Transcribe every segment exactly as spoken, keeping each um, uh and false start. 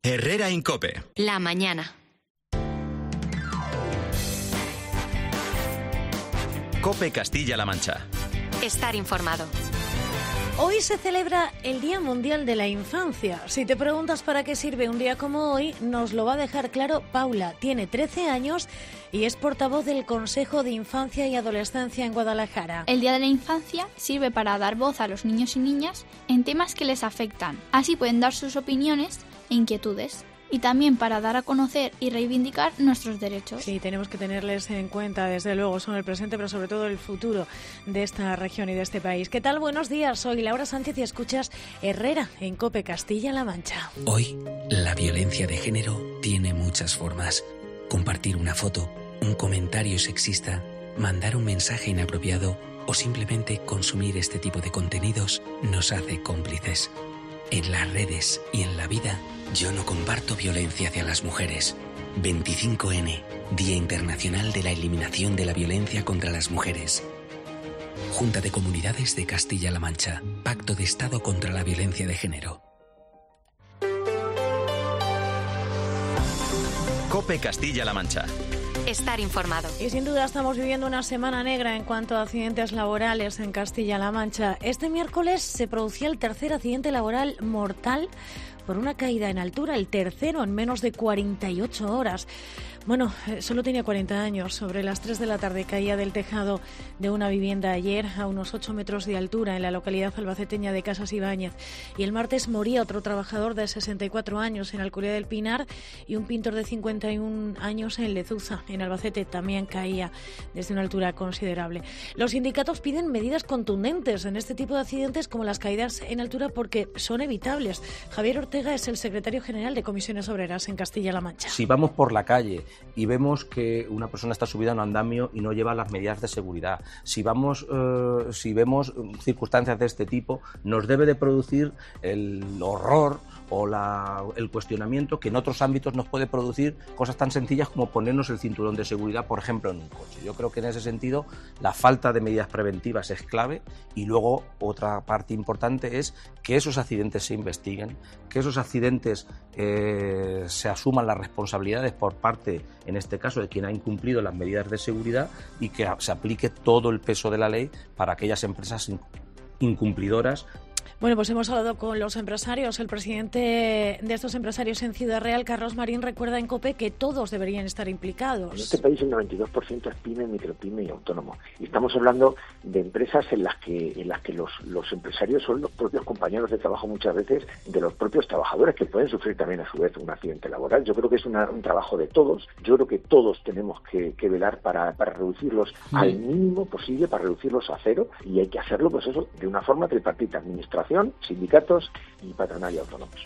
Herrera en COPE. La mañana. COPE Castilla-La Mancha. Estar informado. Hoy se celebra el Día Mundial de la Infancia. Si te preguntas para qué sirve un día como hoy, nos lo va a dejar claro Paula. Tiene trece años y es portavoz del Consejo de Infancia y Adolescencia en Guadalajara. El Día de la Infancia sirve para dar voz a los niños y niñas en temas que les afectan. Así pueden dar sus opiniones e inquietudes. Y también para dar a conocer y reivindicar nuestros derechos. Sí, tenemos que tenerles en cuenta, desde luego, son el presente, pero sobre todo el futuro de esta región y de este país. ¿Qué tal? Buenos días, soy Laura Sánchez y escuchas Herrera en COPE Castilla-La Mancha. Hoy, la violencia de género tiene muchas formas. Compartir una foto, un comentario sexista, mandar un mensaje inapropiado o simplemente consumir este tipo de contenidos nos hace cómplices. En las redes y en la vida, yo no comparto violencia hacia las mujeres. veinticinco ene, Día Internacional de la Eliminación de la Violencia contra las Mujeres. Junta de Comunidades de Castilla-La Mancha. Pacto de Estado contra la Violencia de Género. COPE Castilla-La Mancha. Estar informado. Y sin duda estamos viviendo una semana negra en cuanto a accidentes laborales en Castilla-La Mancha. Este miércoles se producía el tercer accidente laboral mortal por una caída en altura, el tercero en menos de cuarenta y ocho horas. Bueno, solo tenía cuarenta años. Sobre las tres de la tarde caía del tejado de una vivienda ayer a unos ocho metros de altura en la localidad albaceteña de Casas Ibáñez. Y el martes moría otro trabajador de sesenta y cuatro años en Alcudia del Pinar y un pintor de cincuenta y un años en Lezuza, en Albacete. También caía desde una altura considerable. Los sindicatos piden medidas contundentes en este tipo de accidentes como las caídas en altura porque son evitables. Javier Ortega es el secretario general de Comisiones Obreras en Castilla-La Mancha. Si vamos por la calle y vemos que una persona está subida a un andamio y no lleva las medidas de seguridad, si vamos, eh, si vemos circunstancias de este tipo, nos debe de producir el horror o la, el cuestionamiento que en otros ámbitos nos puede producir cosas tan sencillas como ponernos el cinturón de seguridad, por ejemplo, en un coche. Yo creo que en ese sentido la falta de medidas preventivas es clave y luego otra parte importante es que esos accidentes se investiguen, que esos accidentes eh, se asuman las responsabilidades por parte, en este caso, de quien ha incumplido las medidas de seguridad y que se aplique todo el peso de la ley para aquellas empresas incumplidoras. Bueno, pues hemos hablado con los empresarios. El presidente de estos empresarios en Ciudad Real, Carlos Marín, recuerda en COPE que todos deberían estar implicados. En este país el noventa y dos por ciento es pyme, micropyme y autónomo. Y estamos hablando de empresas en las que en las que los, los empresarios son los propios compañeros de trabajo muchas veces de los propios trabajadores que pueden sufrir también a su vez un accidente laboral. Yo creo que es una, un trabajo de todos. Yo creo que todos tenemos que, que velar para, para reducirlos sí. al mínimo posible, para reducirlos a cero. Y hay que hacerlo, pues eso, de una forma tripartita: administración, sindicatos y patronal y autónomos.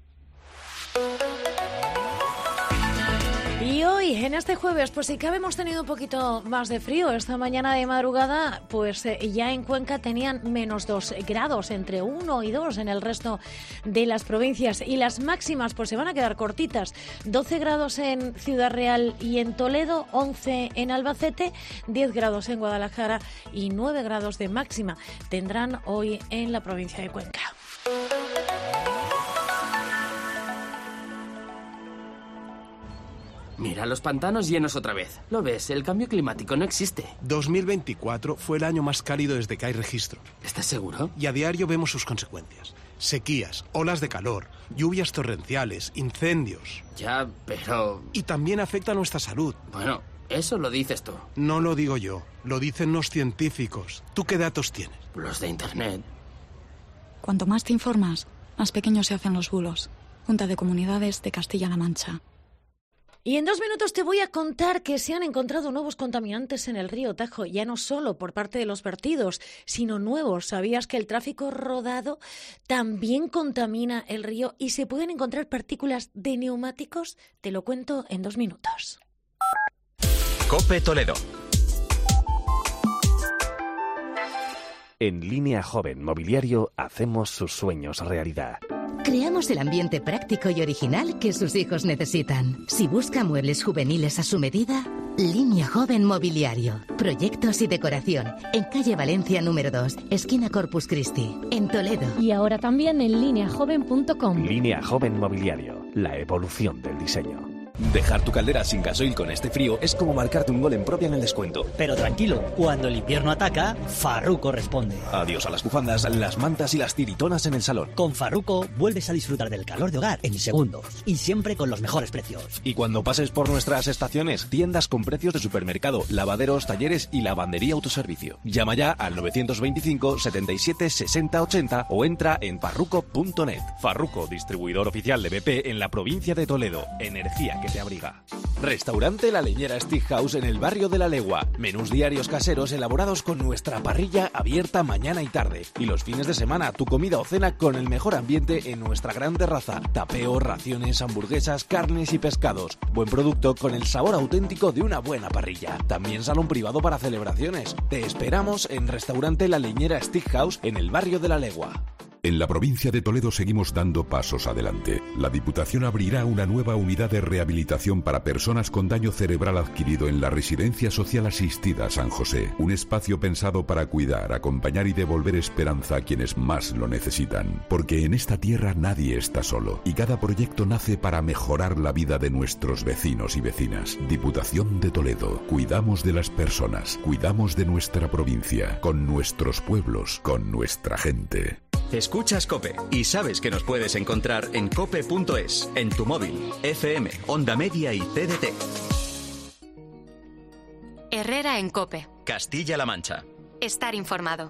Y hoy, en este jueves, pues si cabe hemos tenido un poquito más de frío. Esta mañana de madrugada, pues eh, ya en Cuenca tenían menos dos grados, entre uno y dos en el resto de las provincias. Y las máximas pues se van a quedar cortitas. doce grados en Ciudad Real y en Toledo, once en Albacete, diez grados en Guadalajara y nueve grados de máxima tendrán hoy en la provincia de Cuenca. Mira, los pantanos llenos otra vez. ¿Lo ves? El cambio climático no existe. dos mil veinticuatro fue el año más cálido desde que hay registro. ¿Estás seguro? Y a diario vemos sus consecuencias. Sequías, olas de calor, lluvias torrenciales, incendios. Ya, pero... Y también afecta a nuestra salud. Bueno, eso lo dices tú. No lo digo yo, lo dicen los científicos. ¿Tú qué datos tienes? Los de Internet. Cuanto más te informas, más pequeños se hacen los bulos. Junta de Comunidades de Castilla-La Mancha. Y en dos minutos te voy a contar que se han encontrado nuevos contaminantes en el río Tajo, ya no solo por parte de los vertidos, sino nuevos. ¿Sabías que el tráfico rodado también contamina el río y se pueden encontrar partículas de neumáticos? Te lo cuento en dos minutos. COPE Toledo. En Línea Joven Mobiliario hacemos sus sueños realidad. Creamos el ambiente práctico y original que sus hijos necesitan. Si busca muebles juveniles a su medida, Línea Joven Mobiliario. Proyectos y decoración. En calle Valencia número dos, esquina Corpus Christi, en Toledo. Y ahora también en línea joven punto com. Línea Joven Mobiliario. la evolución del diseño. Dejar tu caldera sin gasoil con este frío es como marcarte un gol en propia en el descuento. Pero tranquilo, cuando el invierno ataca, Farruko responde. Adiós a las bufandas, las mantas y las tiritonas en el salón. Con Farruko vuelves a disfrutar del calor de hogar en segundos y siempre con los mejores precios. Y cuando pases por nuestras estaciones, tiendas con precios de supermercado, lavaderos, talleres y lavandería autoservicio. Llama ya al novecientos veinticinco, setenta y siete, sesenta, ochenta o entra en farruko punto net. Farruko, distribuidor oficial de B P en la provincia de Toledo. Energía que te abriga. Restaurante La Leñera Steakhouse en el barrio de La Legua. Menús diarios caseros elaborados con nuestra parrilla abierta mañana y tarde. Y los fines de semana, tu comida o cena con el mejor ambiente en nuestra gran terraza. Tapeo, raciones, hamburguesas, carnes y pescados. Buen producto con el sabor auténtico de una buena parrilla. También salón privado para celebraciones. Te esperamos en Restaurante La Leñera Steakhouse en el barrio de La Legua. En la provincia de Toledo seguimos dando pasos adelante. La Diputación abrirá una nueva unidad de rehabilitación para personas con daño cerebral adquirido en la Residencia Social Asistida San José. Un espacio pensado para cuidar, acompañar y devolver esperanza a quienes más lo necesitan. Porque en esta tierra nadie está solo y cada proyecto nace para mejorar la vida de nuestros vecinos y vecinas. Diputación de Toledo. Cuidamos de las personas, cuidamos de nuestra provincia, con nuestros pueblos, con nuestra gente. Escuchas COPE y sabes que nos puedes encontrar en cope punto es, en tu móvil, F M, Onda Media y T D T. Herrera en COPE. Castilla-La Mancha. Estar informado.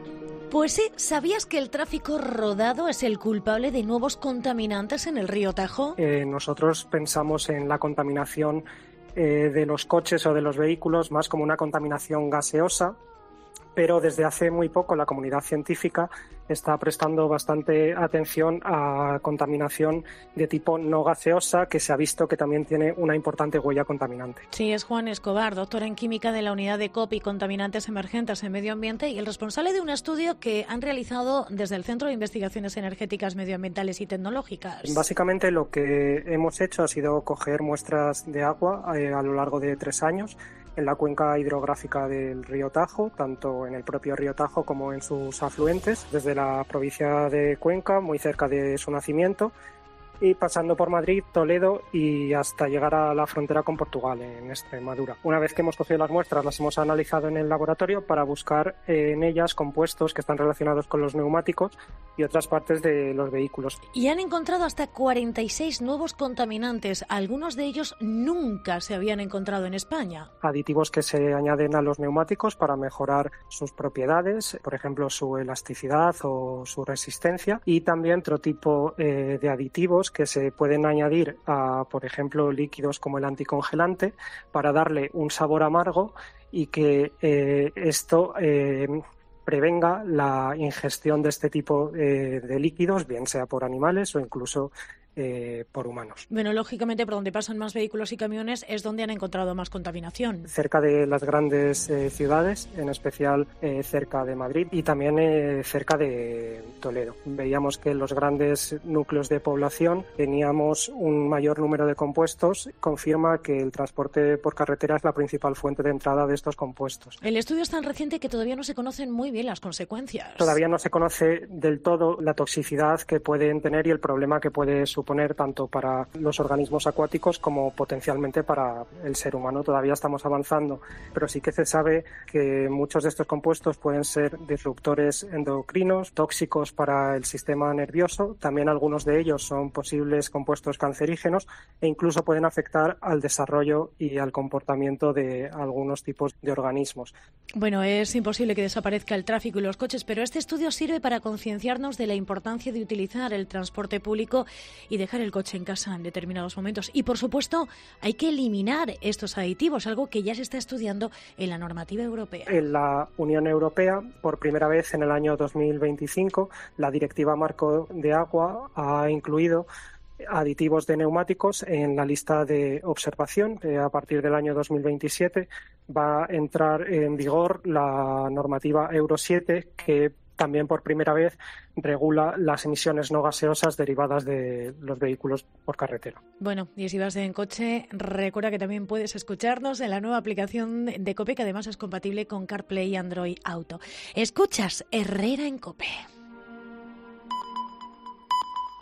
Pues sí, ¿sabías que el tráfico rodado es el culpable de nuevos contaminantes en el río Tajo? Eh, nosotros pensamos en la contaminación eh, de los coches o de los vehículos más como una contaminación gaseosa, pero desde hace muy poco la comunidad científica está prestando bastante atención a contaminación de tipo no gaseosa, que se ha visto que también tiene una importante huella contaminante. Sí, es Juan Escobar, doctor en Química de la Unidad de COPE y Contaminantes Emergentes en Medio Ambiente y el responsable de un estudio que han realizado desde el Centro de Investigaciones Energéticas, Medioambientales y Tecnológicas. Básicamente lo que hemos hecho ha sido coger muestras de agua eh, a lo largo de tres años en la cuenca hidrográfica del río Tajo, tanto en el propio río Tajo como en sus afluentes, desde la provincia de Cuenca, muy cerca de su nacimiento, y pasando por Madrid, Toledo y hasta llegar a la frontera con Portugal, en Extremadura. Una vez que hemos cogido las muestras, las hemos analizado en el laboratorio para buscar en ellas compuestos que están relacionados con los neumáticos y otras partes de los vehículos. Y han encontrado hasta cuarenta y seis nuevos contaminantes. Algunos de ellos nunca se habían encontrado en España. Aditivos que se añaden a los neumáticos para mejorar sus propiedades, por ejemplo, su elasticidad o su resistencia, y también otro tipo eh, de aditivos que se pueden añadir a, por ejemplo, líquidos como el anticongelante para darle un sabor amargo y que eh, esto eh, prevenga la ingestión de este tipo eh, de líquidos, bien sea por animales o incluso Eh, por humanos. Bueno, lógicamente por donde pasan más vehículos y camiones es donde han encontrado más contaminación. Cerca de las grandes eh, ciudades, en especial eh, cerca de Madrid y también eh, cerca de Toledo. Veíamos que en los grandes núcleos de población teníamos un mayor número de compuestos. Confirma que el transporte por carretera es la principal fuente de entrada de estos compuestos. El estudio es tan reciente que todavía no se conocen muy bien las consecuencias. Todavía no se conoce del todo la toxicidad que pueden tener y el problema que puede suponer suponer tanto para los organismos acuáticos como potencialmente para el ser humano. Todavía estamos avanzando, pero sí que se sabe que muchos de estos compuestos pueden ser disruptores endocrinos, tóxicos para el sistema nervioso. También algunos de ellos son posibles compuestos cancerígenos e incluso pueden afectar al desarrollo y al comportamiento de algunos tipos de organismos. Bueno, es imposible que desaparezca el tráfico y los coches, pero este estudio sirve para concienciarnos de la importancia de utilizar el transporte público y dejar el coche en casa en determinados momentos. Y, por supuesto, hay que eliminar estos aditivos, algo que ya se está estudiando en la normativa europea. En la Unión Europea, por primera vez en el año dos mil veinticinco, la Directiva Marco de Agua ha incluido aditivos de neumáticos en la lista de observación. Eh, a partir del año dos mil veintisiete va a entrar en vigor la normativa Euro siete, que también por primera vez regula las emisiones no gaseosas derivadas de los vehículos por carretera. Bueno, y si vas en coche, recuerda que también puedes escucharnos en la nueva aplicación de COPE, que además es compatible con CarPlay y Android Auto. Escuchas Herrera en COPE.